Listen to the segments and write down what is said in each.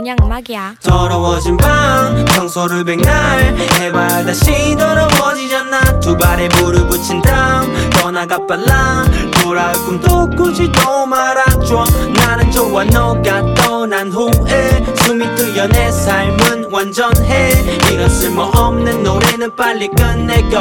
그냥 음악이야. 더러워진 밤 청소를 백날 해봐야 다시 더러워지잖아. 두 발에 물을 붙인 다음 떠나가 빨라. 돌아올 꿈도 꾸지도 말아줘. 나는 좋아 너가 떠난 후에 숨이 트여 내 삶은 완전해. 이런 쓸모없는 노래는 빨리 끝내고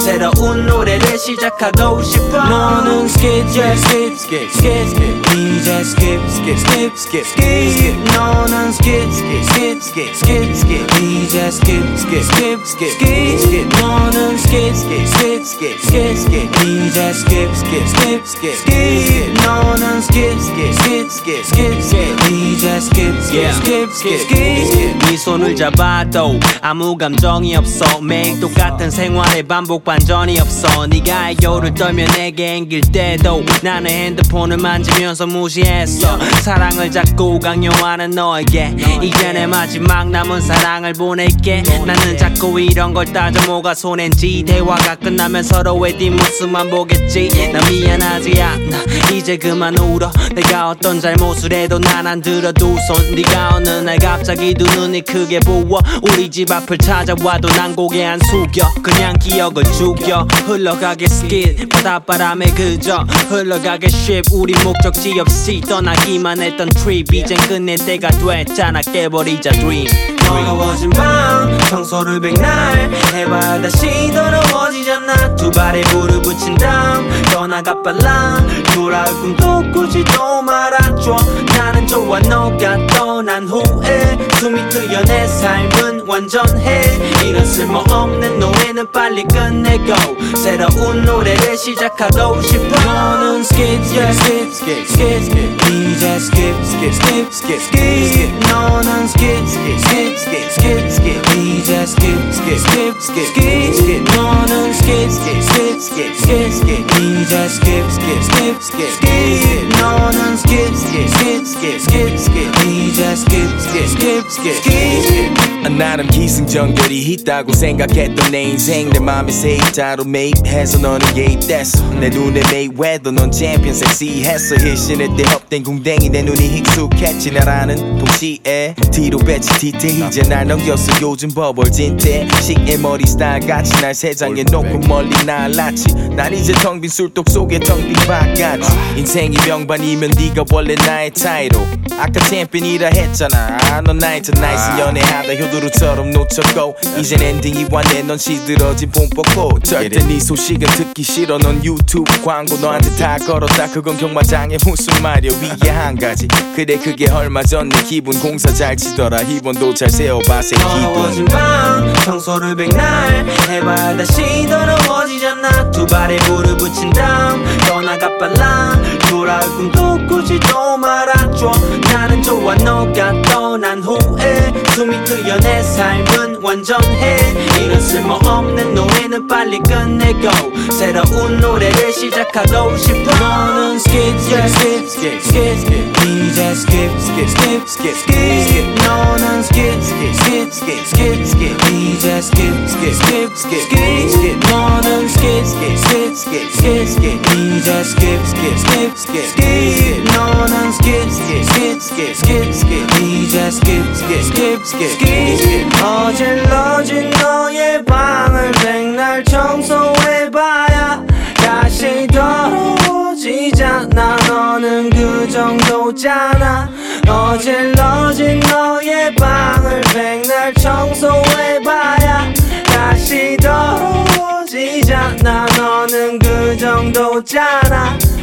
새로운 노래를 시작하고 싶어. 너는 skip skip skip skip skip 이제 skip skip skip skip skip. 너는 skip skip skip skip skip skip 이제 skip skip skip skip skip. 너는 skip skip skip skip skip skip 이제 skip skip skip skip skip. 너는 skip skip skip skip skip skip 이제 skip skip skip skip skip. 네 손을 잡아도 아무 감정이 없어. 매일 똑같은 생활에 반복 반전이 없어. 네가 애교를 떨며 내게 앵길 때도 나는 핸드폰을 만지면서 무시했어. 사랑을 자꾸 강요하는 너에게 이제 내 마지막 남은 사랑을 보낼게. 나는 자꾸 이런 걸 따져 뭐가 손해인지. 대화가 끝나면 서로의 뒷모습만 보겠지. 나 미안하지 않아 이제 그만 울어. 내가 어떤 잘못을 해도 난 안 들어 두 손. 네가 어느 날 갑자기 두 눈이 크게 부어 우리 집 앞을 찾아와도 난 고개 안 숙여. 그냥 기억을 죽여 흘러가게 skip. 바닷바람에 그저 흘러가게 ship. 우리 목적지 없이 떠나기만 했던 trip 이젠 끝낼 때가 됐잖아. 깨버리자 dream. 더러워진 밤 청소를 백날 해봐야 다시 더러워지잖아. 두 발에 물을 붙인 다음 떠나가 빨라. 돌아올 꿈도 꾸지도 말아줘. 나는 좋아 너가 떠난 후에 숨이 트여 내 삶은 완전해. 이런 쓸모없는 노래는 빨리 끝내고 새로운 노래를 시작하고 싶어. 너는 skip skip skip skip skip 이제 skip skip skip skip skip. 너는 skip skip skip skip skip skip 이제 skip skip skip skip skip. 너는 skip skip skip skip skip skip 이제 skip skip skip skip skip. 너는 skip skip skip skip skip skip 이제 skip skip skip skip skip. 나름 기승전결이 있다고 생각했던 내 인생 내 맘에 세입자로 매입해서 너는 개입됐어. 내 눈에 메이웨더 넌 챔피언 섹시했어. hir신을 때 헛된 궁뎅이 내 눈이 익숙했지. 나라는 동시에 뒤로 배치 뒤태 이제 날 넘겼어. 요즘 버벌진 때 식의 머리 스타일 같이 날 세상에 놓고 멀리 날랐지. 난 이제 텅 빈 술독 속에 텅 빈 바가지. 인생이 명반이면 네가 원래 나의 타이로. 아까 챔피언이라 했잖아. 넌 나이트 나이스 연애하다 효도루처럼 놓쳤고 이젠 엔딩이 왔네. 넌 시들어진 뽕뻑고 절대 네 소식은 듣기 싫어. 넌 유튜브 광고 너한테 다 걸었다. 그건 경마장에 무슨 말이야. 위에 한 가지 그래 그게 얼마 전 내 기분. 공사 잘 치더라 희번도 잘 세워봐 새 기분. 더러워진 밤 청소를 백날 해봐야 다시 더러워지잖아. 두 발에 물을 붙인 다음 떠나가 빨라. 돌아올 꿈도 꾸지도 말아줘. 나는 좋아 너가 떠난 후에 숨이 트여 내 삶은 완전해. 이런 쓸모없는 노래는 빨리 끝내고 새로운 노래를 시작하고 싶어. 너는 skip skip skip skip skip 이제 skip skip skip skip skip. 너는 skip skip skip skip skip skip 이제 skip skip skip skip skip. 너는 skip skip skip skip skip skip 이제 skip skip skip skip skip. 너는 skip skip skip skip skip skip 이제 skip skip skip skip skip. 어질러진 너의 방을 백날 청소해봐야 다시 더러워지잖아. 너는 그 정도잖아. 어질러진 너의 방을 백날 청소해봐야 다시 더러워지잖아. 너는 그 정도잖아.